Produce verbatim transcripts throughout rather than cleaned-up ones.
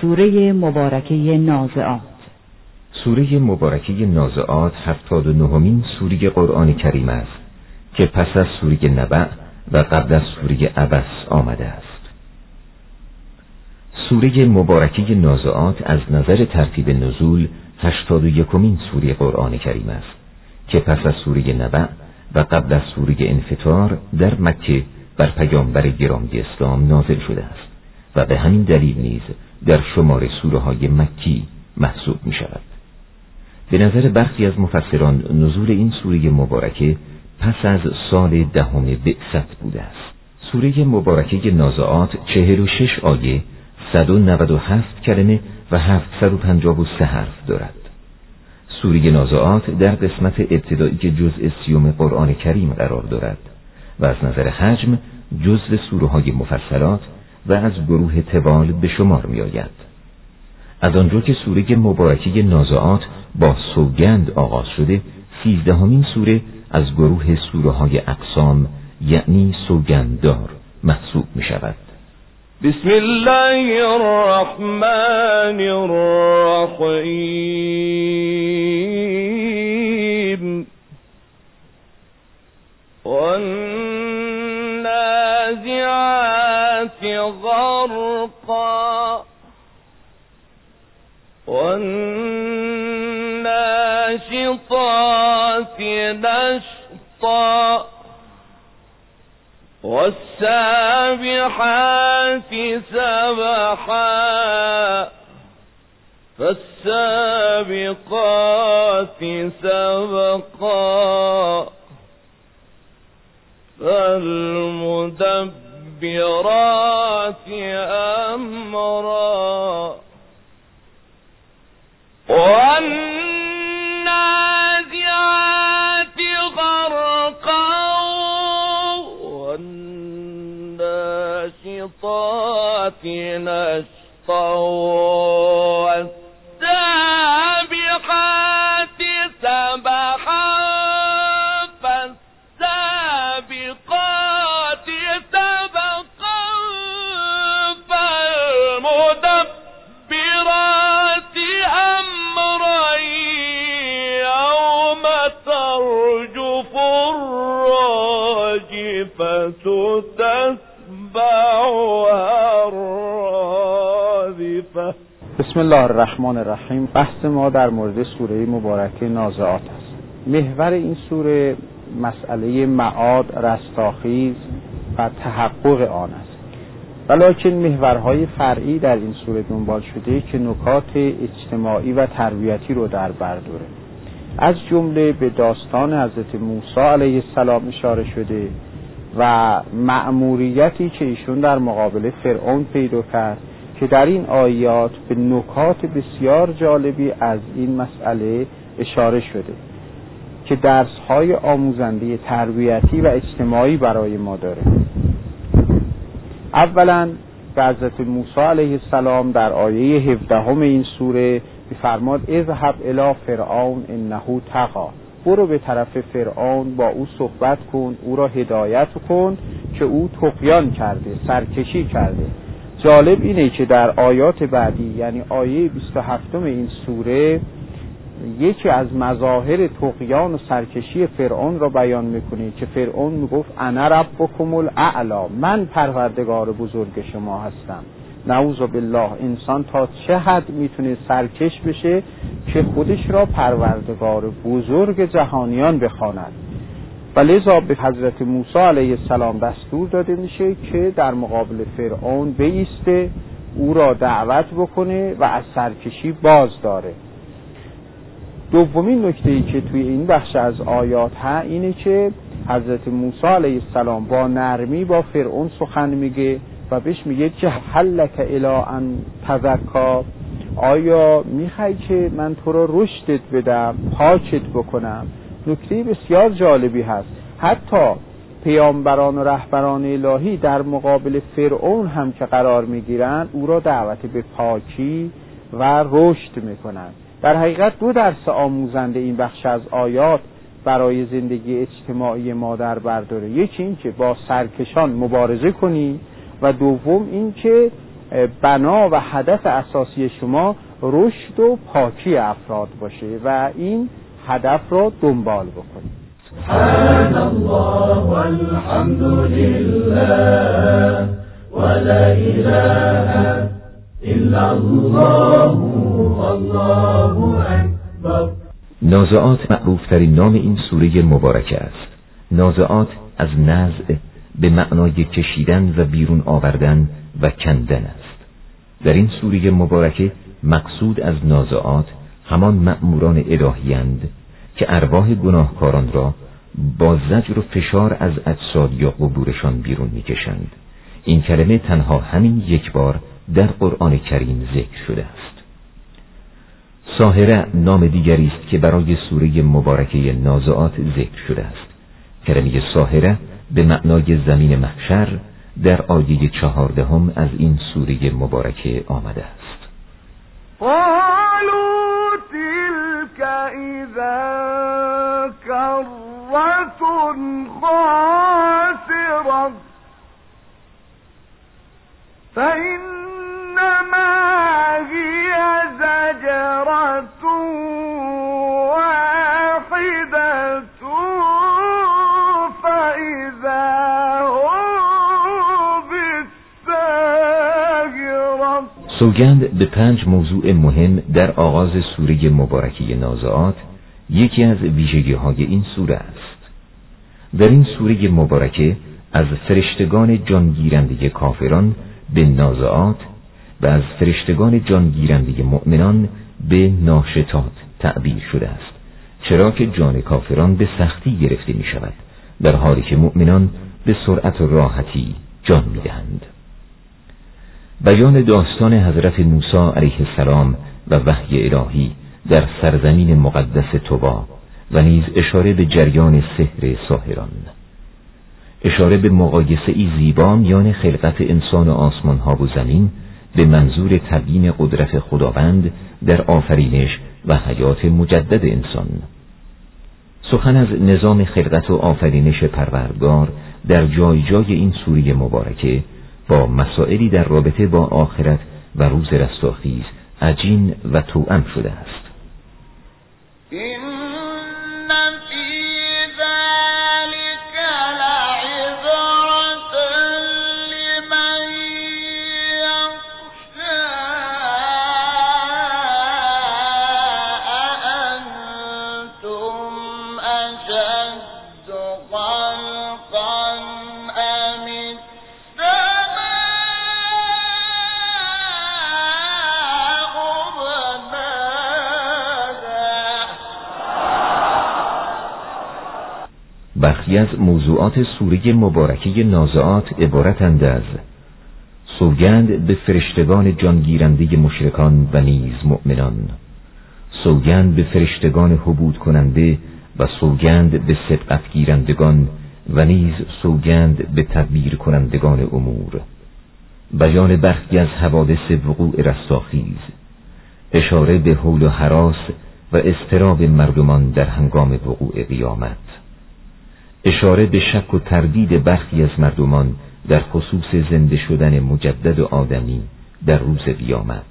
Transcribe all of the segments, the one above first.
سوره مبارکه نازعات. سوره مبارکه نازعات هفتاد و نهمین سوره قرآن کریم است که پس از سوره نبأ و قبل از سوره عبس آمده است. سوره مبارکه نازعات از نظر ترتیب نزول هشتاد و یکمین سوره قرآن کریم است که پس از سوره نبأ و قبل از سوره انفطار در مکه بر پیامبر گرامی اسلام نازل شده است و به همین دلیل نیز در شمار سوره های مکی محسوب می شود. به نظر برخی از مفسران نزول این سوره مبارکه پس از سال دهم بعثت بوده است. سوره مبارکه نازعات چهل و شش آیه، صد و نود و هفت کلمه و هفتصد و پنجاه و سه حرف دارد. سوره نازعات در قسمت ابتدایی که جزء سیوم قرآن کریم قرار دارد و از نظر حجم جزء سوره های مفصلات و از گروه طوال به شمار می آید. از آنجا که سوره مبارکه نازعات با سوگند آغاز شده، سیزدهمین سوره از گروه سوره های اقسام یعنی سوگنددار محسوب می شود. بسم الله الرحمن الرحیم والنازعات غرقا والناشطات نشطا والسابحات سبحا فالسابقات سبقا فالمدبرات أمرا والنازعات غرقا والناشطات نشطا والسابحات سبحا فالسابقات سبقا فالمدبرات أمرا يوم ترجف الراجفة تتبعها الرادفة. بسم الله الرحمن الرحیم. بحث ما در مورد سوره مبارکه نازعات است. محور این سوره مسئله معاد، رستاخیز و تحقق آن است. ولکن محورهای فرعی در این سوره دنبال شده که نکات اجتماعی و تربیتی رو در بر داره. از جمله به داستان حضرت موسی علیه السلام اشاره شده و مأموریتی که ایشون در مقابل فرعون پیدا کرد که در این آیات به نکات بسیار جالبی از این مسئله اشاره شده که درس‌های آموزنده تربیتی و اجتماعی برای ما داره. اولا به حضرت موسی علیه السلام در آیه هفدهم این سوره می‌فرماد اذهب الی فرعون انه طغی، برو به طرف فرعون با او صحبت کن، او را هدایت کن که او طغیان کرده، سرکشی کرده. جالب اینه که در آیات بعدی یعنی آیه بیست و هفتم این سوره یکی از مظاهر طغیان و سرکشی فرعون را بیان میکنه که فرعون میگفت انا ربکم الاعلی، من پروردگار بزرگ شما هستم. نعوذ بالله، انسان تا چه حد میتونه سرکش بشه که خودش را پروردگار بزرگ جهانیان بخواند؟ و لذا به حضرت موسی علیه السلام دستور داده میشه که در مقابل فرعون بایسته، او را دعوت بکنه و از سرکشی باز داره. دومین نکته‌ای که توی این بخش از آیات ها اینه که حضرت موسی علیه السلام با نرمی با فرعون سخن میگه و بهش میگه که هلک الی ان تزکا، آیا میخوای که من تو را رشدت بدم، پاکت بکنم؟ نکته بسیار جالبی هست. حتی پیامبران و رهبران الهی در مقابل فرعون هم که قرار میگیرن او را دعوت به پاکی و رشد میکنن. در حقیقت دو درس آموزنده این بخش از آیات برای زندگی اجتماعی ما در برداره. یکی این که با سرکشان مبارزه کنی و دوم این که بنا و هدف اساسی شما رشد و پاکی افراد باشه و این هدف را دنبال بکنید. سبحان الله والحمد لله ولا اله الا الله والله اکبر. نازعات معروفترین نام این سوره مبارکه است. نازعات از نزع به معنای کشیدن و بیرون آوردن و کندن است. در این سوره مبارکه مقصود از نازعات همان مأموران الهی‌اند که ارواح گناهکاران را با زجر و فشار از اجساد یا قبورشان بیرون می‌کشند. این کلمه تنها همین یک بار در قرآن کریم ذکر شده است. ساهره نام دیگری است که برای سوره مبارکه نازعات ذکر شده است. کلمه ساهره به معنای زمین محشر در آیه چهاردهم از این سوره مبارکه آمده است. قالوا تلك اذا کرة خاسرة فإنما هي زجرة واحدة فإذا هم بالساهرة. سوگند به پنج موضوع مهم در آغاز سوره مبارکه نازعات یکی از ویژگی‌های این سوره است. در این سوره مبارکه از فرشتگان جانگیرنده کافران به نازعات و از فرشتگان جانگیرنده مؤمنان به ناشطات تعبیر شده است، چرا که جان کافران به سختی گرفته می شود در حالی که مؤمنان به سرعت و راحتی جان می دهند. بیان داستان حضرت موسی علیه السلام و وحی الهی در سرزمین مقدس طوبا و نیز اشاره به جریان سحر ساحران، اشاره به مقایسه ای زیبا میان خلقت انسان و آسمان ها و زمین به منظور تبیین قدرت خداوند در آفرینش و حیات مجدد انسان. سخن از نظام خلقت و آفرینش پروردگار در جای جای این سوره مبارکه با مسائلی در رابطه با آخرت و روز رستاخیز عجین و توأم شده است. برخی از موضوعات سوره مبارکه نازعات عبارتند از سوگند به فرشتگان جانگیرنده مشرکان و نیز مؤمنان، سوگند به فرشتگان حبود کننده و سوگند به صدقت گیرندگان و نیز سوگند به تدبیر کنندگان امور، بیان برخی از حوادث وقوع رستاخیز، اشاره به هول و هراس و اضطراب مردمان در هنگام وقوع قیامت، اشاره به شک و تردید برخی از مردمان در خصوص زنده شدن مجدد آدمی در روز قیامت،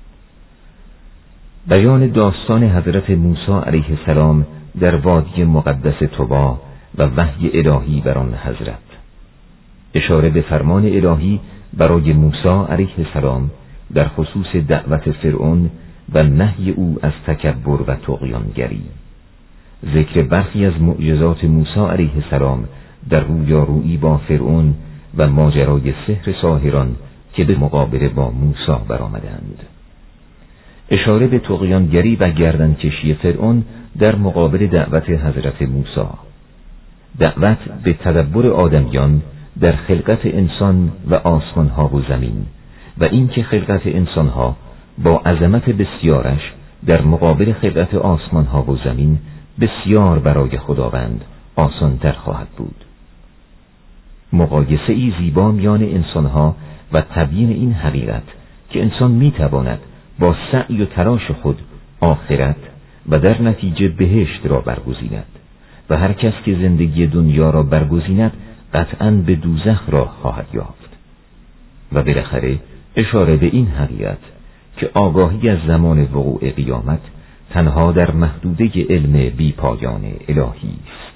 بیان داستان حضرت موسی علیه السلام در وادی مقدس طوبا و وحی الهی بر آن حضرت، اشاره به فرمان الهی برای موسی علیه السلام در خصوص دعوت فرعون و نهی او از تکبر و طغیانگری، ذکر برخی از معجزات موسی علیه السلام در رویارویی با فرعون و ماجرای سحر ساحران که به مقابله با موسی برآمدند، اشاره به طغیانگری و گردنکشی فرعون در مقابل دعوت حضرت موسی، دعوت به تدبر آدمیان در خلقت انسان و آسمانها و زمین و اینکه خلقت انسانها با عظمت بسیارش در مقابل خلقت آسمانها و زمین بسیار برای خداوند آسان تر خواهد بود. مقایسه ای زیبا میان انسانها و تبیین این حقیقت که انسان میتواند با سعی و تلاش خود آخرت و در نتیجه بهشت را برگزیند و هر کس که زندگی دنیا را برگزیند قطعاً به دوزخ را خواهد یافت و بالاخره اشاره به این حقیقت که آگاهی از زمان وقوع قیامت تنها در محدوده علم بی پایان الهی است.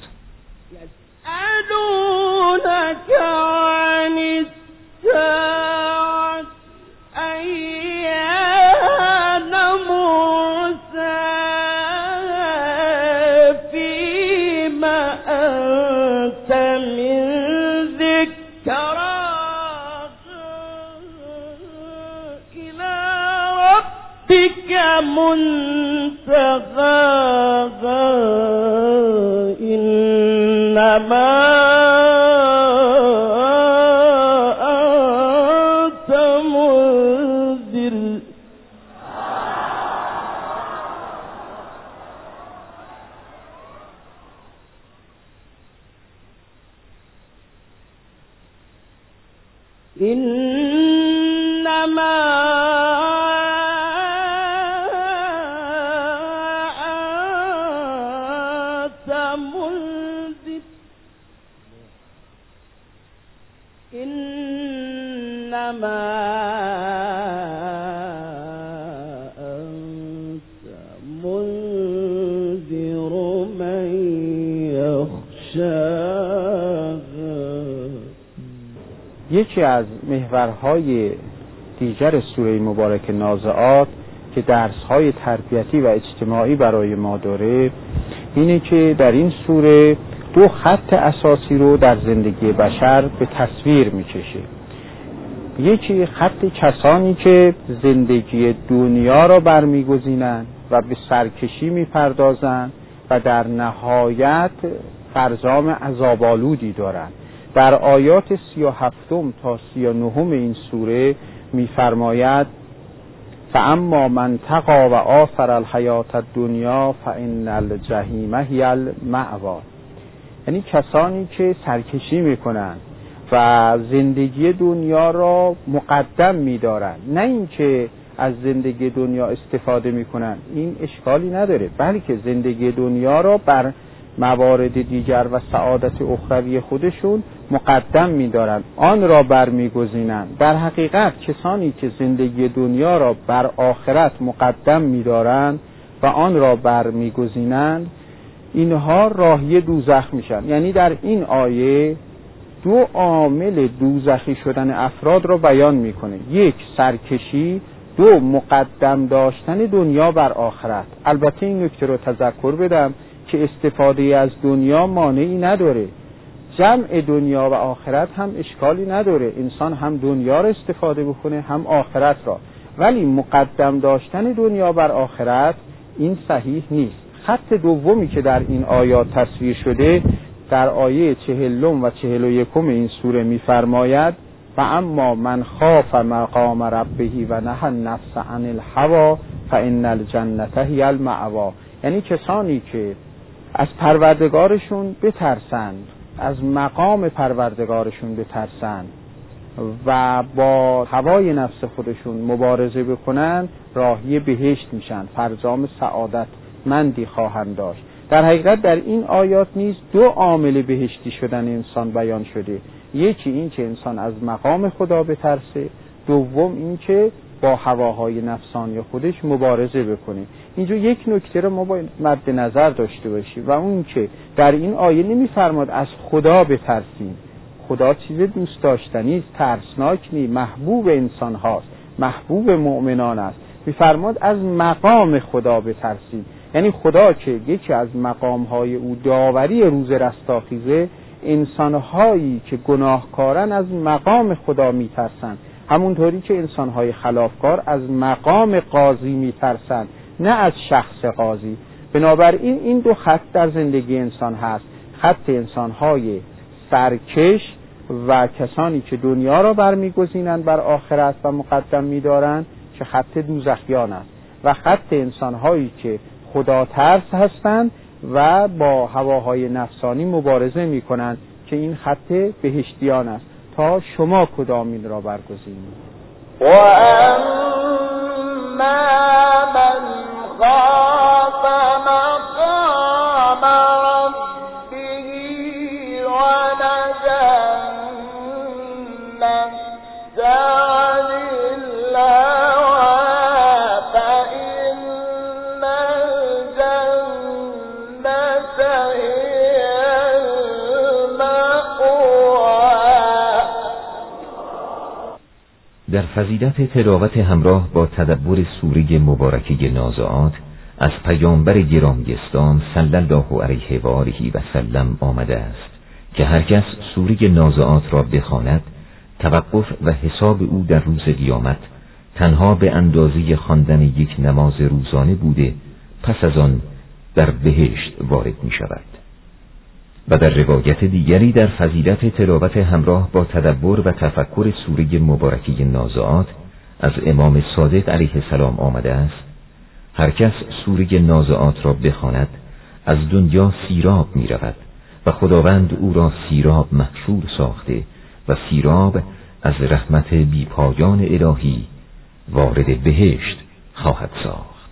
يسألونك عن الساعة أيان مرساها فيما أنت من ذكراها إلى ربك منتهاها إنما أنت منذر. إنما أنت منذر إنما أنت منذر من يخشاها. یکی از محورهای دیگر سوره مبارک نازعات که درسهای تربیتی و اجتماعی برای ما داره اینه که در این سوره دو خط اساسی رو در زندگی بشر به تصویر میکشه. یکی خط کسانی که زندگی دنیا را برمیگزینند و به سرکشی میپردازند و در نهایت فرزام عذاب‌آلودی دارند. در آیات سی و هفتم تا سی و نهم این سوره میفرماید فاما من تقی و آثر الحیات الدنیا فان الجحیم هی المأوی. یعنی کسانی که سرکشی میکنن و زندگی دنیا را مقدم میدارن، نه اینکه از زندگی دنیا استفاده میکنن، این اشکالی نداره، بلکه زندگی دنیا را بر موارد دیگر و سعادت اخروی خودشون مقدم می‌دارند، آن را برمی‌گزینند. در حقیقت کسانی که زندگی دنیا را بر آخرت مقدم می‌دارند و آن را برمی‌گزینند اینها راهی دوزخ میشن. یعنی در این آیه دو عامل دوزخی شدن افراد را بیان میکنه، یک سرکشی، دو مقدم داشتن دنیا بر آخرت. البته این نکته رو تذکر بدم که استفاده از دنیا مانعی نداره، جمع دنیا و آخرت هم اشکالی نداره، انسان هم دنیا رو استفاده بکنه هم آخرت را، ولی مقدم داشتن دنیا بر آخرت این صحیح نیست. خط دومی که در این آیات تصویر شده در آیه چهلم و چهل و یکم این سوره می‌فرماید و اما من خاف مقام ربه و نهى النفس عن الهوى فان الجنة هی المأوی. یعنی کسانی که از پروردگارشون بترسند، از مقام پروردگارشون بترسند و با هوای نفس خودشون مبارزه بکنن راهی بهشت میشن، فرزام سعادت مندی خواهند داشت. در حقیقت در این آیات نیز دو عامل بهشتی شدن انسان بیان شده، یکی این که انسان از مقام خدا بترسه، دوم این که با هواهای نفسانی خودش مبارزه بکنه. اینجا یک نکته رو ما باید مد نظر داشته باشیم و اون که در این آیه نمی‌فرماد از خدا بترسیم. خدا چیز دوست داشتنی است، ترسناک نیست، محبوب انسان هاست، محبوب مؤمنان است. می‌فرماد از مقام خدا بترسیم، یعنی خدا که یکی از مقام‌های او داوری روز رستاخیزه، انسان‌هایی که گناهکارن از مقام خدا می‌ترسن، همونطوری که انسان‌های خلافکار از مقام قاضی می‌ترسن، نه از شخص قاضی. بنابراین این دو خط در زندگی انسان هست، خط انسان‌های سرکش و کسانی که دنیا را برمیگزینند بر آخرت و مقدم می‌دارند که خط دوزخیان است، و خط انسان‌هایی که خدا ترس هستند و با هواهای نفسانی مبارزه می‌کنند که این خط بهشتیان است. تا شما کدامین را برگزینید؟ و اما من خاف مقام ربه و نهى النفس عن در فضیلت تلاوت همراه با تدبر سوره مبارکه نازعات از پیامبر گرامی اسلام صلی الله علیه و آله و سلم آمده است که هر کس سوره نازعات را بخواند، توقف و حساب او در روز قیامت تنها به اندازه خواندن یک نماز روزانه بوده، پس از آن در بهشت وارد می شود. و در روایت دیگری در فضیلت تلاوت همراه با تدبر و تفکر سوره مبارکه نازعات از امام صادق علیه السلام آمده است: هر کس سوره نازعات را بخواند از دنیا سیراب می رود و خداوند او را سیراب محشور ساخته و سیراب از رحمت بیپایان الهی وارد بهشت خواهد ساخت.